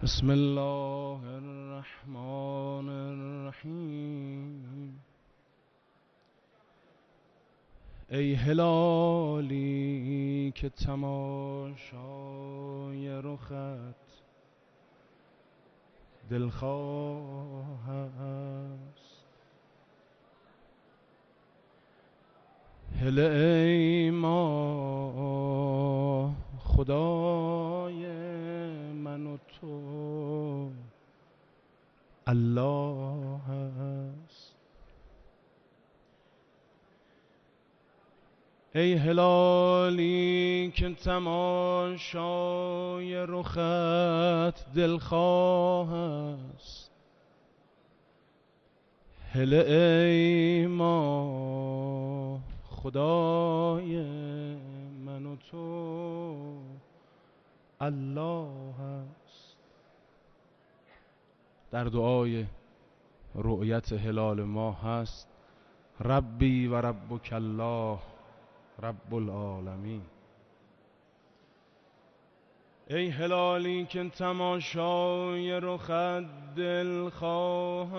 بسم الله الرحمن الرحیم. ای هلالی که تماشای رخت دلخواه است، هله ای ما خدای من و تو الله است. ای هلالی که تماشای رخت دلخواه است، هله ای ما خدای من و تو الله است. در دعای رؤیت هلال ماه هست: ربی و ربک الله رب العالمین. ای هلالی که تماشای رخت دلخواه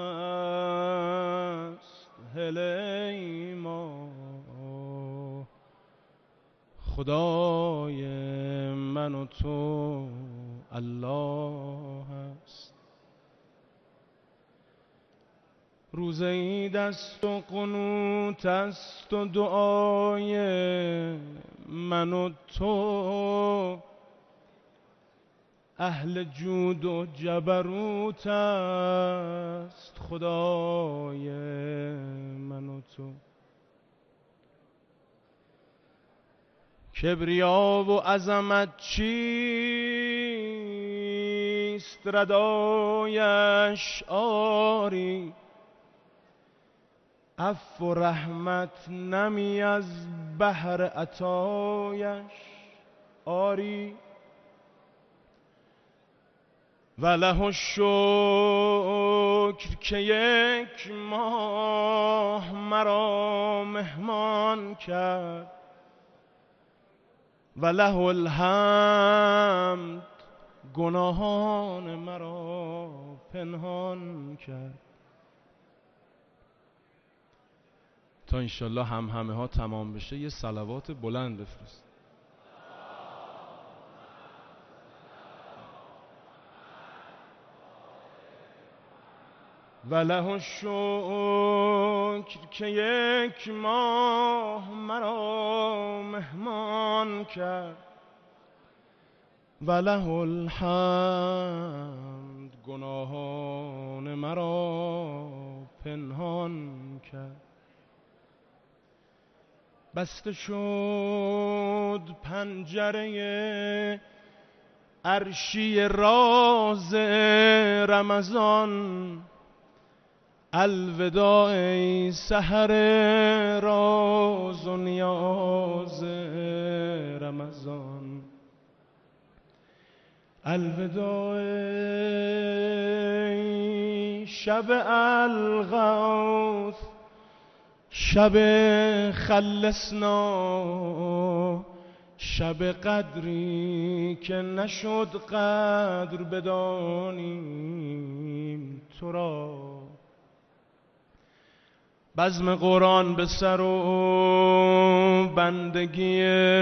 است، هله ای ما خدای من و تو الله است. روزه عید است و قنوت است و دعای من و تو، اهل جود و جبروت است خدای من و تو. کبریا و عظمت چیست ردایش آری، عفو و رحمت نمی از بحر عطایش آری. وله الشکر که یک ماه مرا مهمان کرد، وله الحمد گناهان مرا پنهان کرد. تا انشالله همه ها تمام بشه یه صلوات بلند بفرست. وله الشکر که یک ماه مرا مهمان کرد، وله الحمد گناهان مرا پنهان کرد. بسته شد پنجره عرشی راز رمضان، الوداع ای سحر راز و نیاز رمضان، الوداع ای شب الغوث، شب خلصنا، شب قدری که نشد قدر بدانیم تو را. بزم قرآن به سر و بندگی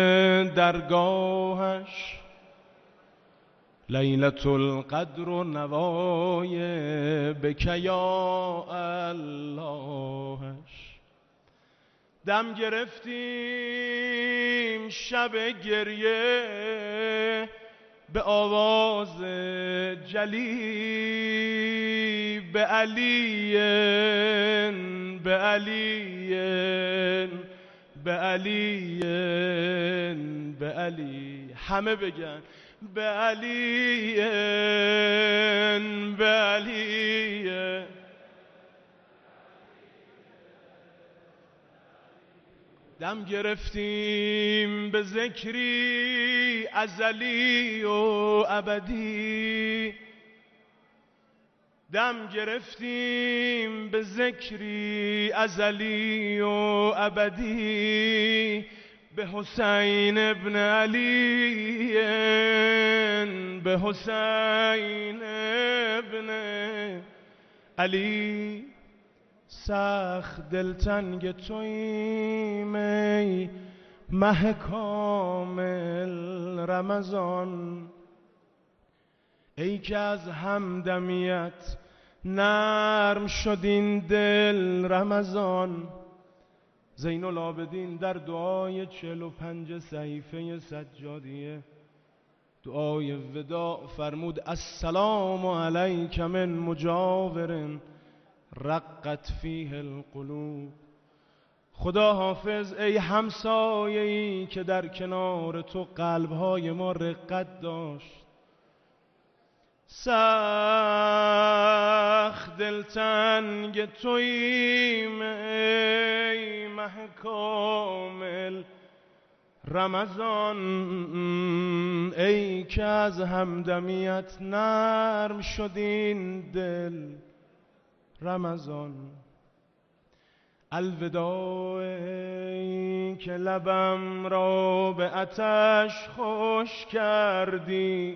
درگاهش، لیلة القدر و نوای بک یا اللهش. دم گرفتیم شب گریه به آواز جلی، به علی به علی به علی به علی، همه بگن به علی به علی. دم گرفتیم به ذکری ازلی و ابدی، دم گرفتیم به ذکری ازلی و ابدی، به حسین ابن علی، به حسین ابن علی. سخت دلتنگ توییم ای مه کامل رمضان، ای که از همدمیت نرم شد این دل رمضان. زین العابدین در دعای 45 صحیفه سجادیه دعای وداع فرمود السلام علیک من مجاور رقت فیه القلوب. خدا حافظ ای همسایه‌ای که در کنار تو قلب‌های ما رقت داشت. سخت دلتنگ توییم ای مه کامل رمضان، ای که از همدمیت نرم شد این دل رمضان. الوداع ای که لبم را به آتش خوش کردی،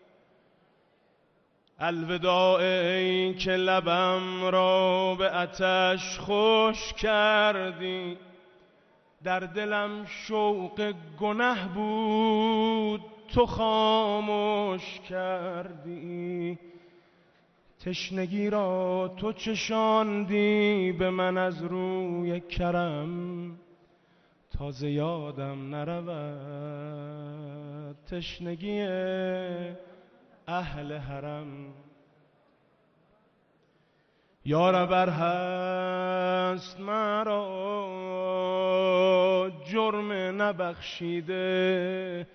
الوداع ای که لبم را به آتش خوش کردی. در دلم شوق گنه بود تو خاموش کردی، تشنگی را تو چشاندی به من از روی کرم، تازه یادم نرود تشنگی اهل حرم. یارب ار هست مرا جرم نبخشیده،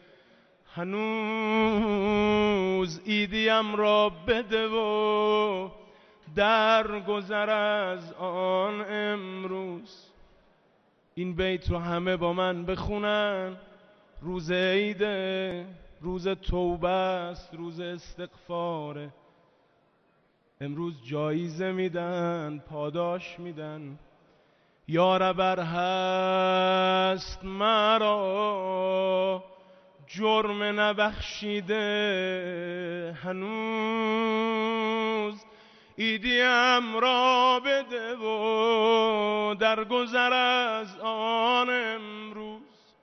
هنوز ایدیم را بده و در گذر از آن امروز. این بیت رو همه با من بخونن. روز عیده، روز توبه است، روز استغفاره. امروز جایزه میدن، پاداش میدن. یارب ار هست مرا جرم نبخشیده، هنوز ایدیم را بده و در گذر از آن امروز.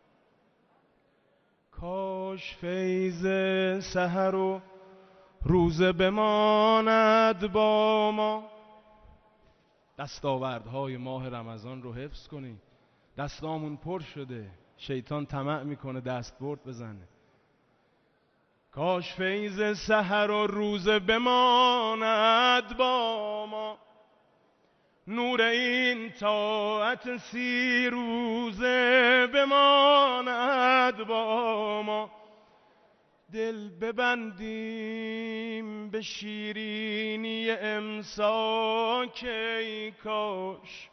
کاش فیض سحر و روزه بماند با ما. دستاوردهای ماه رمضان رو حفظ کنی. دستامون پر شده، شیطان طمع میکنه دستبرد بزنه. کاش فیض سحر و روزه بماند با ما، نور این طاعت 30 روزه بماند با ما. دل ببندیم به شیرینی امساک، ای کاش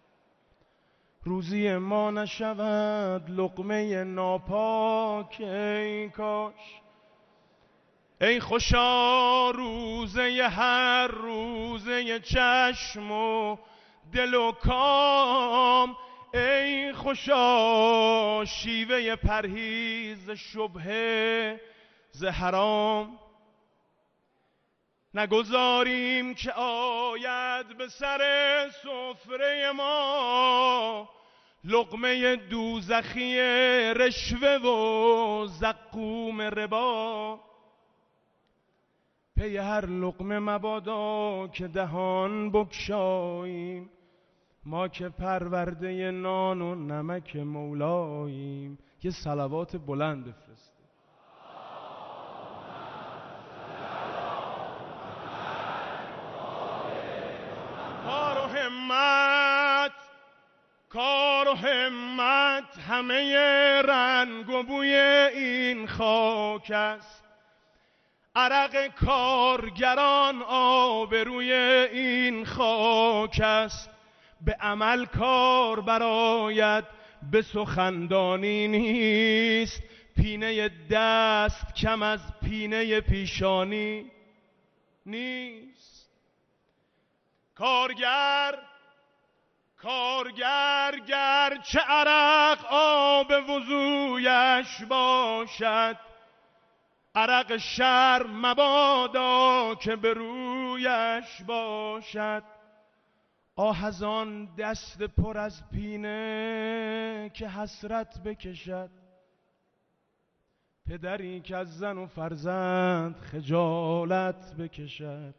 روزی ما نشود لقمه ناپاک، ای کاش. ای خوشا روزه هر روزه چشم و دل و کام، ای خوشا شیوه پرهیز شبهه ز حرام. نگذاریم که آید به سر سفره ما لقمه دوزخی رشوه و زقوم ربا. پی هر لقمه مبادا که دهان بگشاییم، ما که پرورده نان و نمک مولاییم. یه صلوات بلند بفرست. کار و همت همه رنگ و بوی این خاک است. عرق کارگران آبروی این خاک است. به عمل کار براید به سخندانی نیست. پینه دست کم از پینه پیشانی نیست. کارگر گرچه عرق آب وضویش باشد، عرق شرم مبادا که به رویش باشد. آه از آن دست پر از پینه که حسرت بکشد، پدری که از زن و فرزند خجالت بکشد.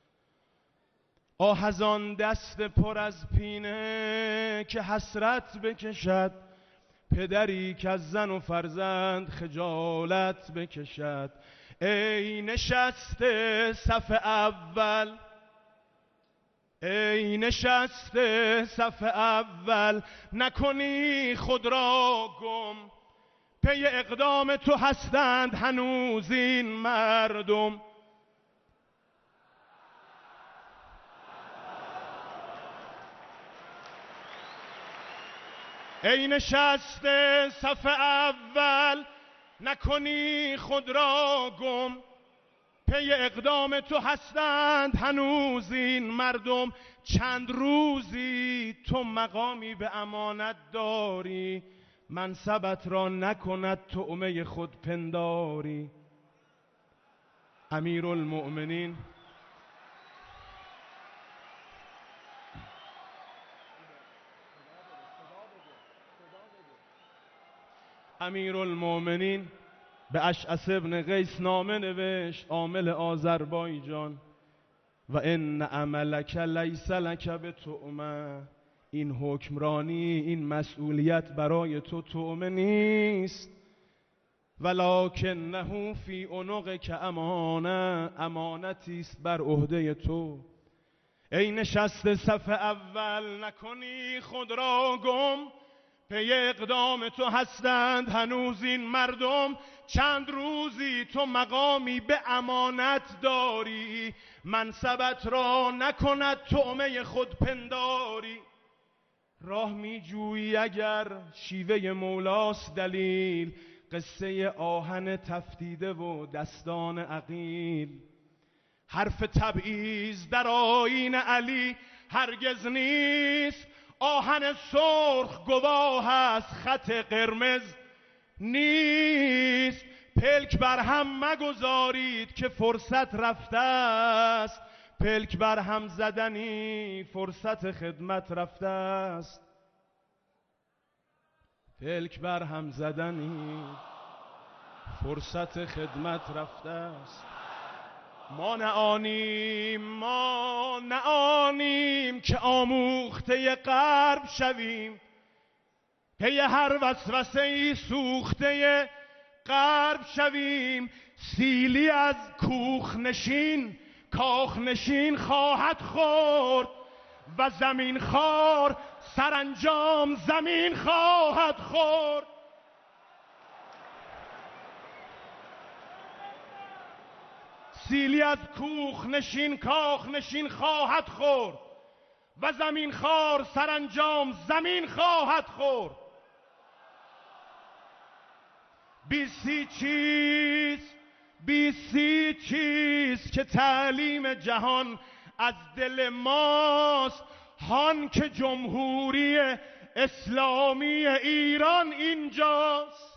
آه از آن دست پر از پینه که حسرت بکشد، پدری که از زن و فرزند خجالت بکشد. ای نشسته صف اول، ای نشسته صف اول، نکنی خود را گم، پی اقدام تو هستند هنوز این مردم. ای نشسته صف اول، نکنی خود را گم، پی اقدام تو هستند هنوز این مردم. چند روزی تو مقامی به امانت داری، منصبت را نکند طعمه خود پنداری. امیرالمؤمنین امیرالمؤمنین به اشعث ابن قیس نامه نوشت، عامل آذربایجان: و ان عملک لیس لک بطعمه، این حکمرانی، این مسئولیت برای تو طعمه نیست، ولکنه فی عنقک امانه، امانتی است بر عهده تو. ای نشسته صف اول، نکنی خود را گم، پی اقدام تو هستند هنوز این مردم. چند روزی تو مقامی به امانت داری، منصبت را نکند طعمه خود پنداری. راه می جویی اگر شیوه مولاست دلیل، قصه آهن تفتیده و دستان عقیل. حرف تبعیض در آیین علی هرگز نیست، آهن سرخ گواه است خط قرمز نیست. پلک بر هم مگذارید که فرصت رفته است، پلک بر هم زدنی فرصت خدمت رفته است، پلک بر هم زدنی فرصت خدمت رفته است. ما نه آنیم که آموخته غرب شویم، پی هر وسوسه‌ای سوخته غرب شویم. سیلی از کوخ نشین کاخ نشین خواهد خورد، و زمین خوار سرانجام زمین خواهد خورد. سیلی از کوخ نشین کاخ نشین خواهد خورد، و زمین خوار سرانجام زمین خواهد خورد. بیسی چیز که تعلیم جهان از دل ماست، هان که جمهوری اسلامی ایران اینجاست.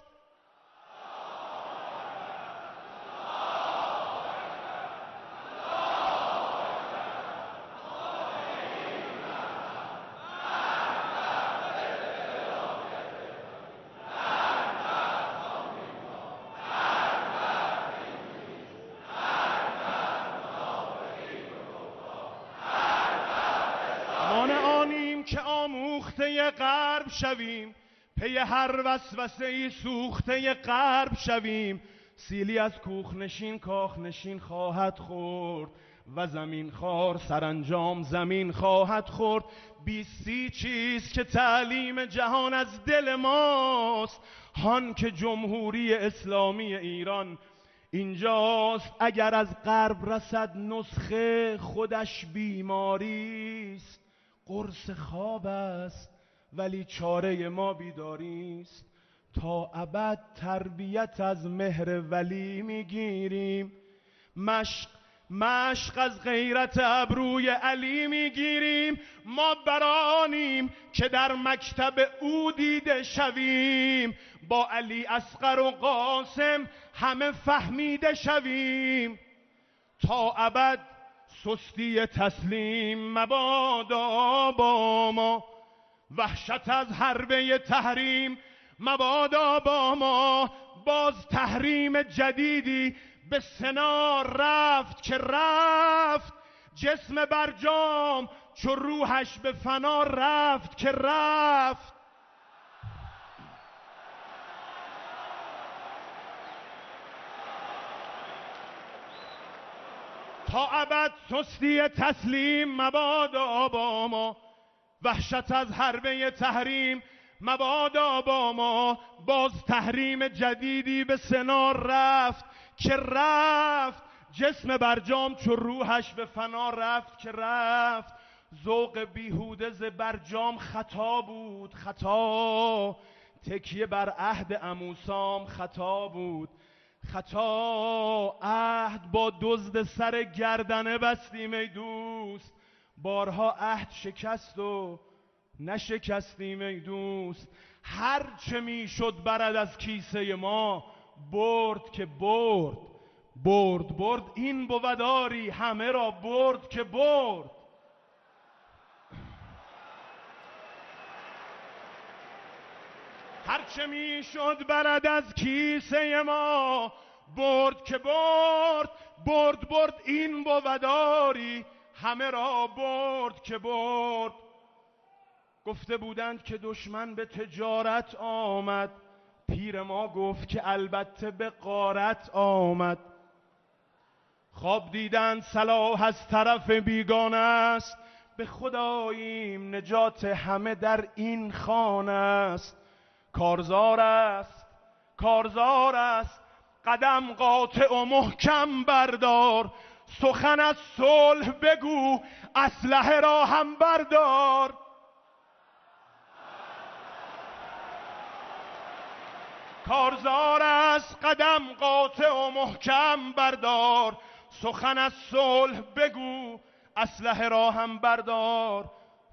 که آموخته غرب شویم، پی هر وسوسه‌ای سوخته غرب شویم. سیلی از کوخ نشین کاخ نشین خواهد خورد، و زمین خوار سرانجام زمین خواهد خورد. بیستی چیز که تعلیم جهان از دل ماست، هان که جمهوری اسلامی ایران اینجاست. اگر از غرب رسد نسخه خودش بیماریست، قرص خواب است ولی چاره ما بیداریست. تا ابد تربیت از مهر ولی میگیریم، مشق از غیرت ابروی علی میگیریم. ما برانیم که در مکتب او دیده شویم، با علی اصغر و قاسم همه فهمیده شویم. تا ابد سستی تسلیم مبادا با ما، وحشت از حربه تحریم مبادا با ما. باز تحریم جدیدی به سنا رفت که رفت، جسم برجام چو روحش به فنا رفت که رفت. تا ابد سستی تسلیم مبادا با ما، وحشت از حربه تحریم مبادا با ما. باز تحریم جدیدی به سنا رفت که رفت، جسم برجام چو روحش به فنا رفت که رفت. ذوق بیهوده ز برجام خطا بود خطا، تکیه بر عهد عموسام خطا بود خطا. عهد با دزد سر گردنه بستیم ای دوست، بارها عهد شکست و نشکستیم ای دوست. هر چه میشد برد از کیسه ما برد که برد، برد این بوداری همه را برد که برد. هر چه میشد برد از کیسه ما برد که برد این بوداری همه را برد که برد. گفته بودند که دشمن به تجارت آمد، پیر ما گفت که البته به غارت آمد. خواب دیدند صلاح از طرف بیگانه است، به خداییم نجات همه در این خانه است. کارزار است قدم قاطع و محکم بردار، سخن از صلح بگو اسلحه را هم بردار. کارزار است قدم قاطع و محکم بردار، سخن از صلح بگو اسلحه را هم بردار.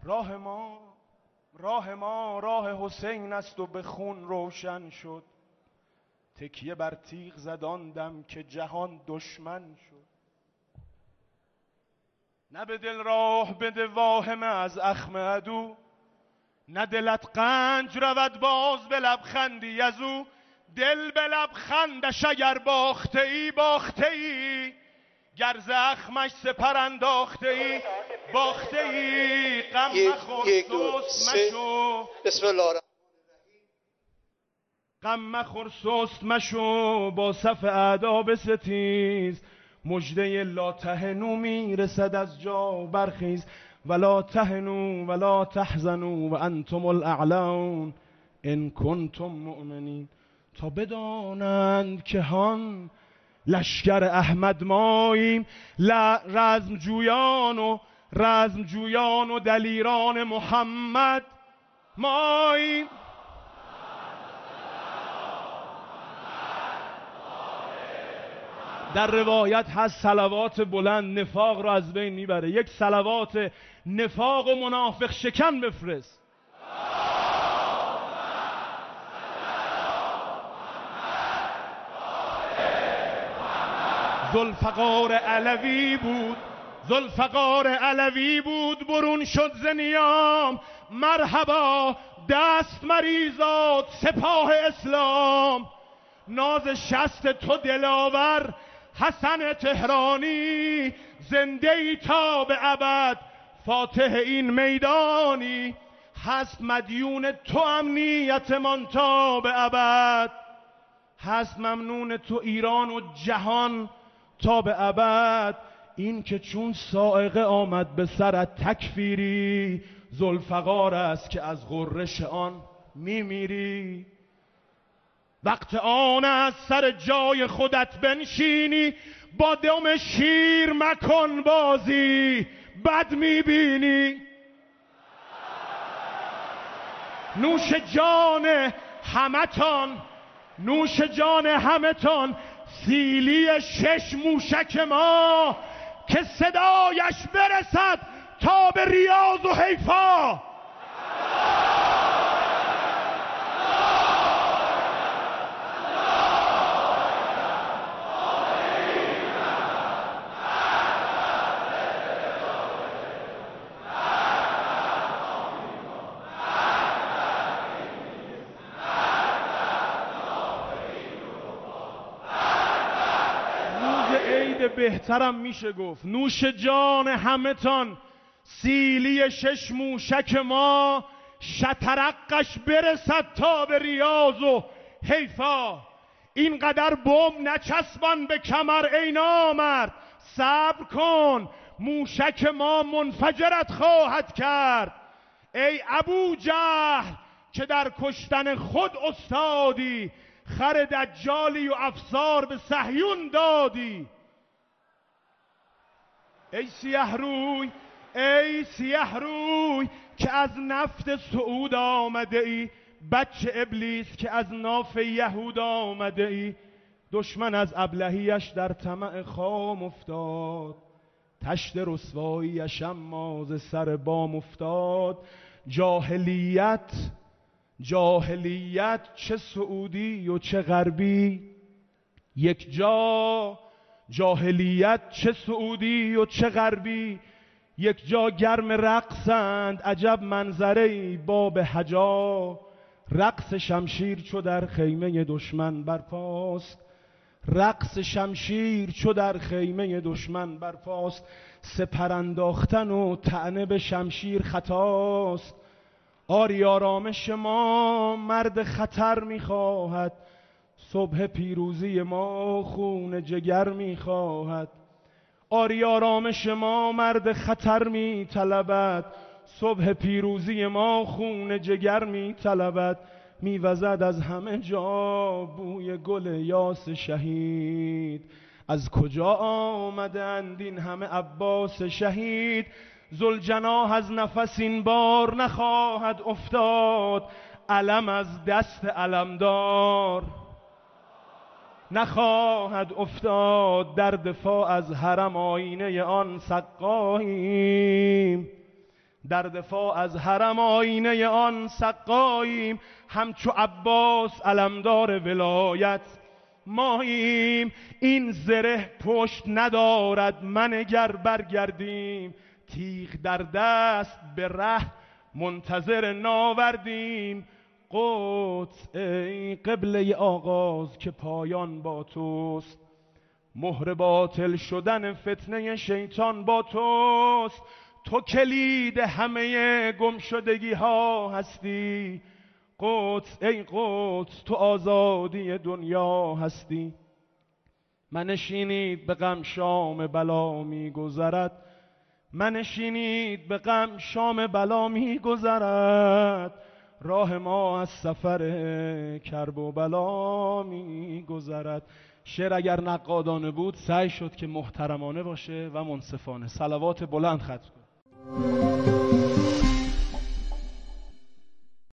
راه ما راه حسین است و به خون روشن شد، تکیه بر تیغ زدان دم که جهان دشمن شد. نه به دل راه بده واهمه از اخم عدو، نه دلت قنج رود باز به لبخندی از او. دل به لبخندش اگر باخته ای، گر زخمش سپر انداخته ای باخته ای. غم مخور سست مشو، بسم الله غم مخور سست مشو، با صف اعدا بستیز. مژده لا تهنو میرسد از جا برخیز، ولا تهنوا ولا تحزنوا و انتم الاعلون ان کنتم مؤمنین. تا بدانند که هان لشکر احمد ماییم، رزمجویان و دلیران محمد ماییم. در روایت هست صلوات بلند نفاق را از بین میبره. یک صلوات نفاق و منافق شکن بفرست. ذوالفقار علوی بود برون شد ز نیام. مرحبا دست مریزاد سپاه اسلام، ناز شست تو دلاور حسن تهرانی. زنده ای تا به ابد فاتح این میدانی، هست مدیون تو امنیتمان تا به ابد. هست ممنون تو ایران و جهان تا به ابد. این که چون صاعقه آمد به سرت تکفیری، ذوالفقار است که از غرش آن میمیری. وقت آن از سر جای خودت بنشینی، با دم شیر مکن بازی بد میبینی. نوش جان همتان سیلی 6 موشک ما، که صدایش برسد تا به ریاض و حیفا. بهترم میشه گفت نوش جان همه تان، سیلی 6 موشک ما شترقش برسد تا به ریاض و حیفا. اینقدر بم نچسبان به کمر ای نامرد، صبر کن موشک ما منفجرت خواهد کرد. ای ابو جهل که در کشتن خود استادی، خر دجالی و افسار به صهیون دادی. ای سیه روی که از نفت سعود آمده ای، بچه ابلیس که از ناف یهود آمده ای. دشمن از ابلهیش در طمع خام افتاد، تشت رسواییش اما ز سر بام افتاد. جاهلیت چه سعودی و چه غربی یک جا، جاهلیت چه سعودی و چه غربی یک جا گرم رقصند. عجب منظره باب حجا، رقص شمشیر چو در خیمه دشمن برپاست، رقص شمشیر چو در خیمه دشمن برپاست. سپر انداختن و طعنه به شمشیر خطاست. آری آرامش ما مرد خطر میخواهد، صبح پیروزی ما خون جگر میخواهد. آری آرامش ما مرد خطر میطلبد، صبح پیروزی ما خون جگر میطلبد. میوزد از همه جا بوی گل یاس شهید، از کجا آمدند این همه عباس شهید. ذوالجناح از نفس این بار نخواهد افتاد، علم از دست علمدار نخواهد افتاد. در دفاع از حرم آینه آن سقاییم، در دفاع از حرم آینه آن سقاییم. همچو عباس علمدار ولایت ماییم. این زره پشت ندارد منگر برگردیم، تیغ در دست به ره منتظر ناوردیم. قدس ای قبله آغاز که پایان با توست، مهر باطل شدن فتنه شیطان با توست. تو کلید همه گمشدگی ها هستی، قدس ای قدس تو آزادی دنیا هستی. منشینید به غم شام بلا می گذرد، منشینید به غم شام بلا می گذرد. راه ما از سفر کرب و بلا می گذرد. شعر اگر نقادانه بود سعی شد که محترمانه باشه و منصفانه. صلوات بلند ختم کن.